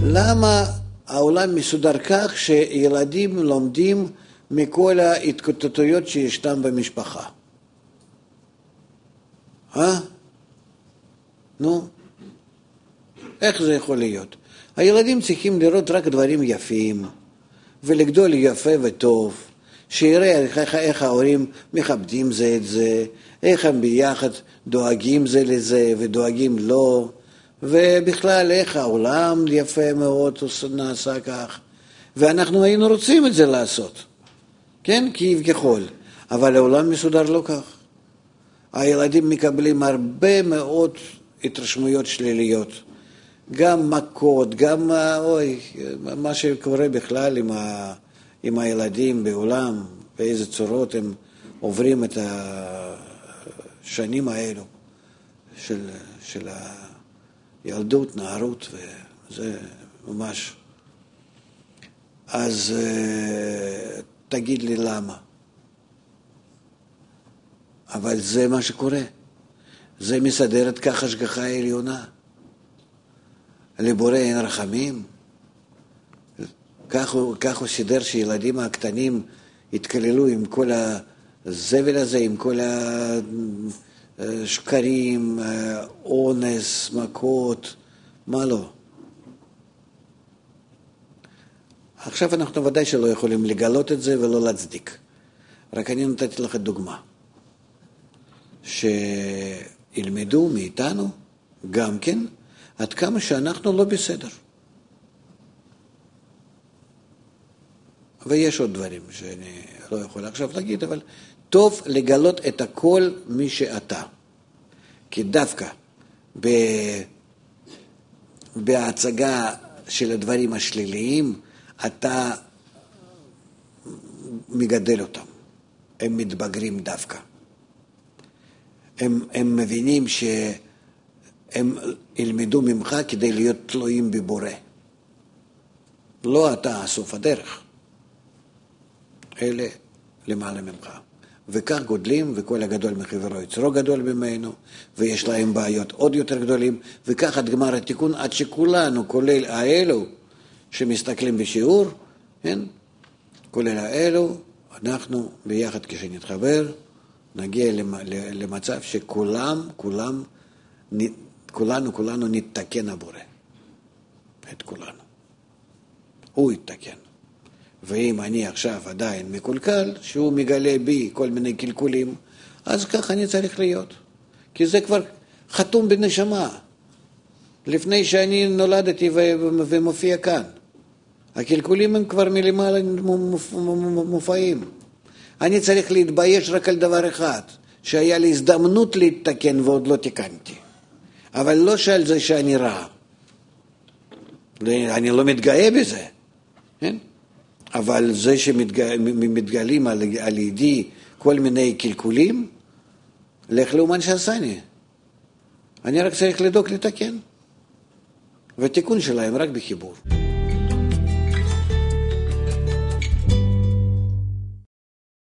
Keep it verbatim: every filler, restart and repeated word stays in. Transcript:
למה העולם מסודר כך שילדים לומדים מכל ההתקוטטויות שישנם במשפחה? אה? נו, איך זה יכול להיות? הילדים צריכים לראות רק דברים יפים, ולגדול יפה וטוב, שיראה איך, איך ההורים מכבדים זה את זה, איך הם ביחד דואגים זה לזה ודואגים לו, ובכלל איך העולם יפה מאוד נעשה כך, ואנחנו היינו רוצים את זה לעשות, כן? כביכול, אבל העולם מסודר לא כך. הילדים מקבלים הרבה מאוד התרשמויות שליליות, גם מכות, גם אוי, מה שקורה בכלל עם, ה, עם הילדים בעולם, באיזה צורות הם עוברים את השנים האלו של, של הילדות, נערות, וזה ממש. אז תגיד לי למה. אבל זה מה שקורה. זה מסדרת כך השגחה העליונה. לבורא אין רחמים. כך הוא, כך הוא סידר שילדים הקטנים התקללו עם כל הזבל הזה, עם כל השקרים, אונס, מכות, מה לא. עכשיו אנחנו ודאי שלא יכולים לגלות את זה ולא להצדיק. רק אני נתתי לך דוגמה. שילמדו מאיתנו גם כן עד כמה שאנחנו לא בסדר. ויש עוד דברים שאני לא יכול עכשיו להגיד, אבל טוב לגלות את הכל מי שאתה. כי דווקא ב... בהצגה של הדברים השליליים, אתה מגדל אותם. הם מתבגרים דווקא. הם, הם מבינים שהם ילמדו ממך כדי להיות תלויים בבורא. לא אתה סוף הדרך. אלה למעלה ממך. וכך גודלים, וכל הגדול מחברו יצרו גדול ממנו, ויש להם בעיות עוד יותר גדולים, וכך עד גמר התיקון, עד שכולנו, כולל האלו שמסתכלים בשיעור, כן? כולל האלו, אנחנו ביחד כשנתחבר, נגיע למצב שכולם, כולם, כולנו, כולנו נתקן הבורא. את כולנו. הוא יתקן. ואם אני עכשיו עדיין מקולקל, שהוא מגלה בי כל מיני קלקולים, אז כך אני צריך להיות. כי זה כבר חתום בנשמה. לפני שאני נולדתי ומופיע כאן. הקלקולים הם כבר מלמעלה מופעים. אני צריך להתבייש רק על דבר אחד, שהיה לי הזדמנות להתתקן ועוד לא תיקנתי. אבל לא שעל זה שאני רע. אני לא מתגאה בזה. כן? אבל זה שמתגלים על, על ידי כל מיני קלקולים, לך לאומן שעשני. אני רק צריך לדאוג לתקן. והתיקון שלהם רק בחיבור.